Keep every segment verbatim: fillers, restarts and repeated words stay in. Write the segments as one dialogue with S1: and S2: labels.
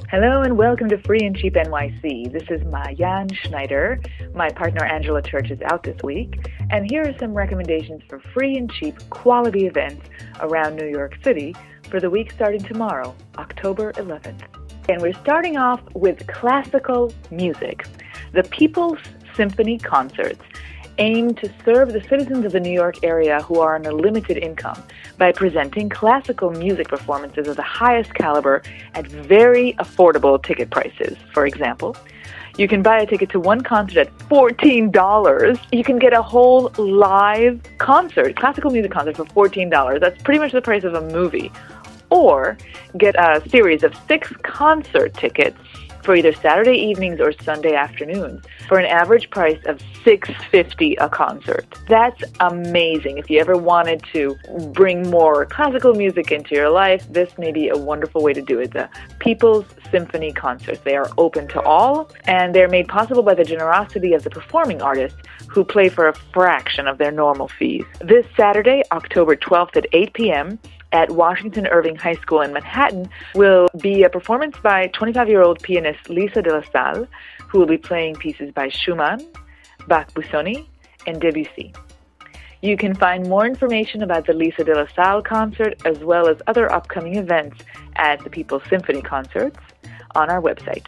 S1: Hello and welcome to Free and Cheap N Y C. This is Mayan Schneider. My partner Angela Church is out this week, and here are some recommendations for free and cheap quality events around New York City for the week starting tomorrow, October eleventh. And we're starting off with classical music. The People's Symphony Concerts aim to serve the citizens of the New York area who are on a limited income by presenting classical music performances of the highest caliber at very affordable ticket prices. For example, you can buy a ticket to one concert at fourteen dollars. You can get a whole live concert, classical music concert for fourteen dollars. That's pretty much the price of a movie. Or get a series of six concert tickets for either Saturday evenings or Sunday afternoons for an average price of six dollars and fifty cents a concert. That's amazing. If you ever wanted to bring more classical music into your life, this may be a wonderful way to do it. The People's Symphony Concerts. They are open to all, and they're made possible by the generosity of the performing artists who play for a fraction of their normal fees. This Saturday, October twelfth at eight p.m., at Washington Irving High School in Manhattan will be a performance by twenty-five-year-old pianist Lisa de la Salle, who will be playing pieces by Schumann, Bach Busoni, and Debussy. You can find more information about the Lisa de la Salle concert as well as other upcoming events at the People's Symphony Concerts on our website.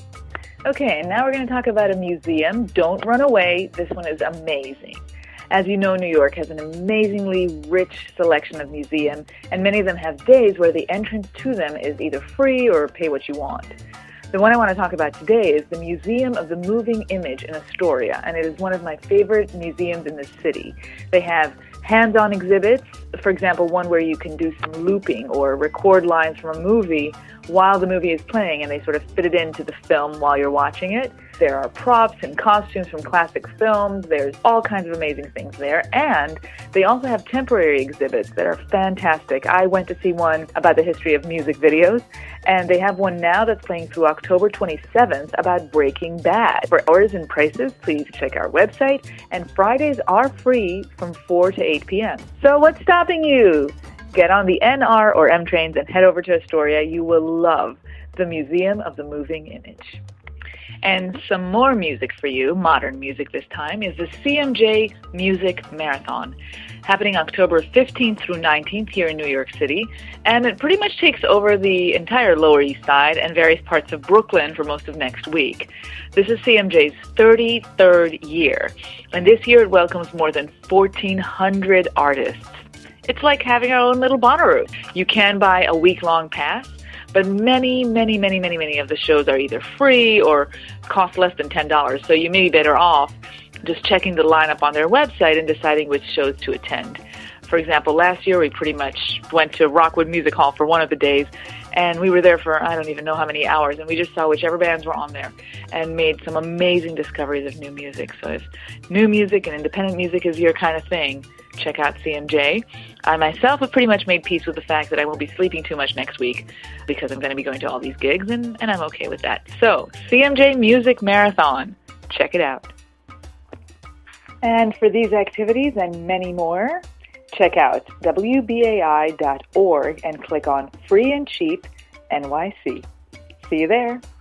S1: Okay, and now we're going to talk about a museum. Don't run away. This one is amazing. As you know, New York has an amazingly rich selection of museums, and many of them have days where the entrance to them is either free or pay what you want. The one I want to talk about today is the Museum of the Moving Image in Astoria, and it is one of my favorite museums in the city. They have hands-on exhibits, for example, one where you can do some looping or record lines from a movie while the movie is playing, and they sort of fit it into the film while you're watching it. There are props and costumes from classic films. There's all kinds of amazing things there. And they also have temporary exhibits that are fantastic. I went to see one about the history of music videos, and they have one now that's playing through October twenty-seventh about Breaking Bad. For hours and prices, please check our website. And Fridays are free from four to eight p.m. So what's stopping you? Get on the N R or M trains and head over to Astoria. You will love the Museum of the Moving Image. And some more music for you, modern music this time, is the C M J Music Marathon, happening October fifteenth through nineteenth here in New York City. And it pretty much takes over the entire Lower East Side and various parts of Brooklyn for most of next week. This is C M J's thirty-third year, and this year it welcomes more than fourteen hundred artists. It's like having our own little Bonnaroo. You can buy a week-long pass, but many, many, many, many, many of the shows are either free or cost less than ten dollars. So you may be better off just checking the lineup on their website and deciding which shows to attend. For example, last year we pretty much went to Rockwood Music Hall for one of the days, and we were there for I don't even know how many hours, and we just saw whichever bands were on there and made some amazing discoveries of new music. So if new music and independent music is your kind of thing, check out C M J. I myself have pretty much made peace with the fact that I won't be sleeping too much next week because I'm going to be going to all these gigs, and, and I'm okay with that. So, C M J Music Marathon. Check it out. And for these activities and many more, check out W B A I dot org and click on Free and Cheap N Y C. See you there.